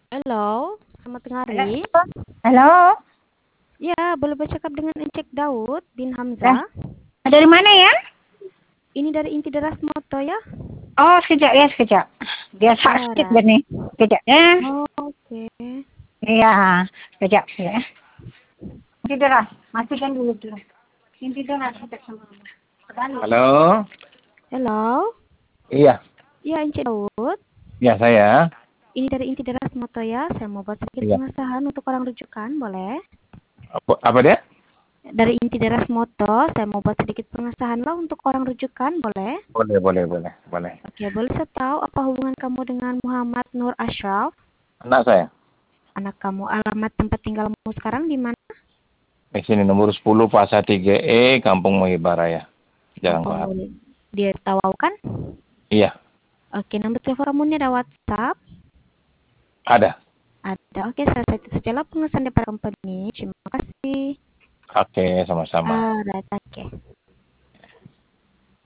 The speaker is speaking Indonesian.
Halo, selamat tengah Halo. hari. Halo. Ya, boleh bercakap dengan Encik Daud bin Dah. Hamzah. Dari mana ya? Ini dari Inti Deras Moto ya. Oh, sekejap ya, sekejap. Dia Oh, sakit right. nih. Sekejap ya. Oh, oke. Iya, sekejap ya. Inti deras. Matikan dulu tuh. Inti deras. Sekejap sama mama. Halo. Halo. Iya, Ya, Encik Daud. iya saya. Ini dari Inti Deras Moto ya. Saya mau buat sedikit Iya. pengesahan untuk orang rujukan, boleh? Apa dia? Dari Inti Deras Moto, saya mau buat sedikit pengesahan lah untuk orang rujukan, boleh? Boleh, boleh, boleh, boleh. Oke, boleh saya tahu apa hubungan kamu dengan Muhammad Nur Ashraf? Anak saya. Anak kamu, alamat tempat tinggalmu sekarang di mana? Di sini nomor 10 Pasar 3E, Kampung Muhibah Raya. Jalan Kampung Kohar. Mulia. Dia tahu kan? Iya, Oke, nomor telepon kamu ini ada WhatsApp? ada. Ada. Oke, saya itu sajalah pengesan daripada company. Terima kasih. Oke, sama-sama. Alright, oke.